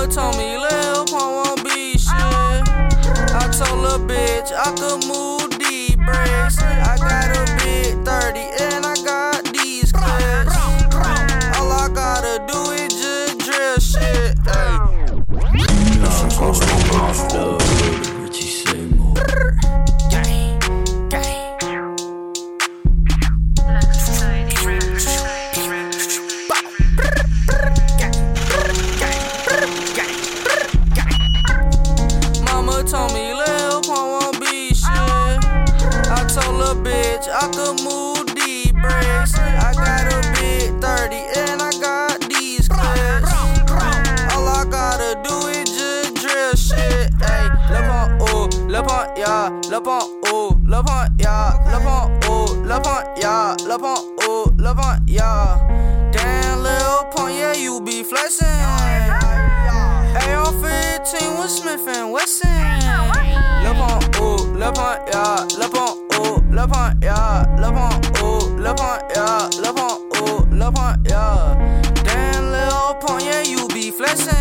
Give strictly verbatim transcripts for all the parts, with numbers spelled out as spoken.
Mama told me Lil Pump won't be shit. I told a bitch I could move deep bricks. I got a big thirty and I got these clips. All I gotta do is just drill shit. Ay. Mama told me Lil Pump won't be shit. I told a bitch I could move deep bricks. I got a big thirty and I got these clips. All I gotta do is just drill shit. Ay, Lil Pump, ooh, Lil Pump, yeah, Lil Pump, ooh, Lil Pump, yeah, Lil Pump, ooh, Lil Pump, yeah, Lil Pump, ooh, Lil Pump, yeah. Damn, Lil Pump, yeah, you be flexing. A R fifteen with Smith and Wesson. Lil Pump, ooh, Lil Pump, yeah, Lil Pump, ooh, Lil Pump, yeah, Lil Pump, ooh, Lil Pump, yeah, Lil Pump, ooh, Lil Pump, yeah. Damn, Lil Pump, yeah, you be flexing.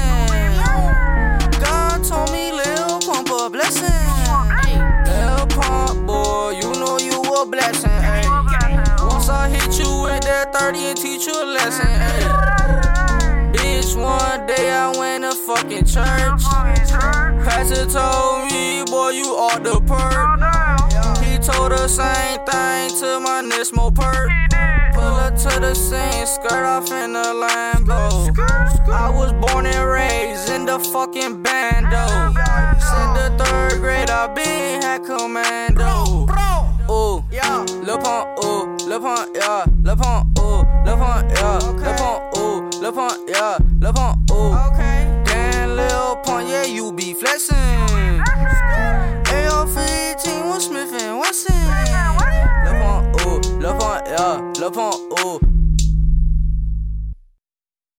God told me Lil Pump a blessing. Lil Pump, boy, you know you a blessing. Ay. Once I hit you with that thirty and teach you a lesson. Ay. Bitch, one day I went to fucking church. Pastor told me, boy, you ought to perk. He told the same thing to my Nismo perk. Pull up to the scene, skirt off in the Lambo. I was born and raised in the fucking bando. Since the third grade, I been had commando. Ooh, yeah, Lil Pump, ooh, Lil Pump, yeah, Lil Pump, ooh, Lil Pump, yeah, Lil Pump, ooh, Lil Pump, yeah, Lil Pump, ooh. Damn, Lil Pump, yeah, you be flexing. A R fifteen with Smith and Wesson. Lil Pump, ooh, Lil Pump, yeah, Lil Pump, ooh.